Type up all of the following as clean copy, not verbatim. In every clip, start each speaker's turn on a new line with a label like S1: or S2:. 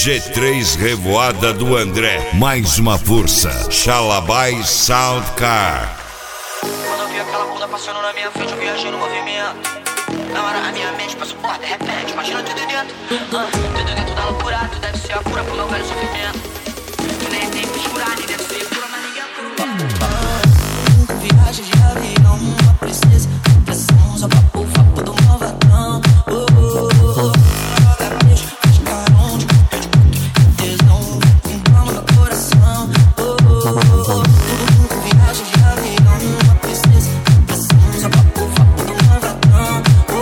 S1: G3 Revoada do André. Mais uma força. Xalabai Soundcar.
S2: Quando eu vi aquela bunda passando na minha frente, eu viajei no movimento. Na hora a minha mente passou por de repente. Imagina tudo dentro. Tudo dentro da loucura. Tu deve ser a cura pro meu velho sofrimento. Tu nem tem que curar, nem deve ser cura, mas ninguém é viagem de avião, uma princesa, pressão, só papo do malvadão. Beijo, faz carão de tesão, calma no coração. Viagem de avião, uma princesa, pressão, só papo do malvadão.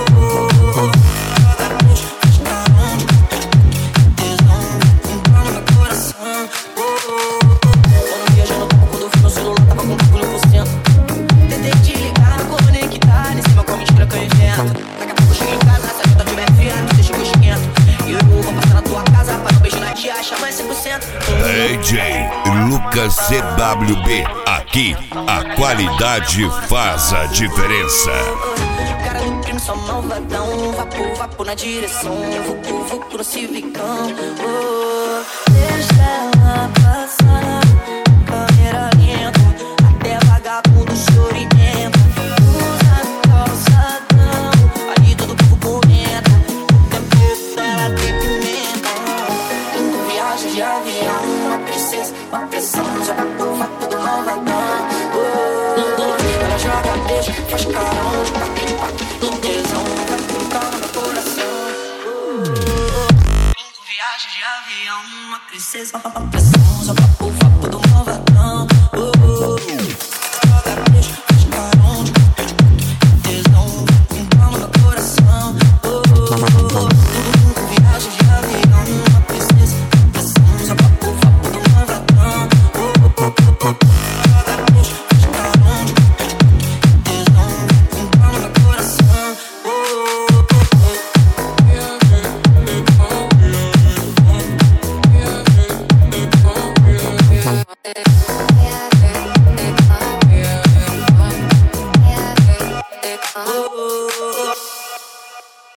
S2: Beijo, faz carão de tesão, calma no coração. Quando viajando, quando eu vi meu celular, tava com 1%. Tentei te ligar, não conectar, nesse meu como estranho que eu invento. Daqui a pouco eu chego em casa, se a janta tiver fria, não deixa que eu esquento. E eu vou passar na tua casa pra dar um beijo na tia, chama 100%.
S1: DJ Lucas CWB. Aqui a qualidade faz a diferença.
S2: Cara do crime, só malvadão. Vapo na direção. Vucu no civicão. Deixa ela passar. Câmera lenta. Até vagabundo chorento. Usa calçadão. Ali todo povo comenta. O tempo dela tem pimenta. Viagem de avião. Uma princesa, uma pressão. Já vapo do malvadão. Ela joga beijo, faz carão de papo, tesão, vai comprar no meu coração. Viagem de avião, uma princesa.